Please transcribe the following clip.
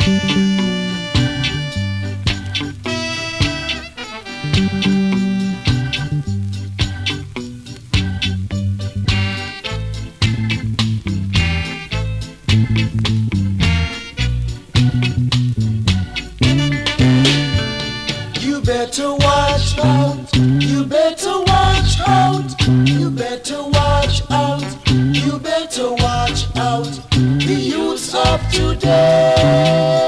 You better watch out. You better watch out. You better watch out. You better watch out. The youths of today.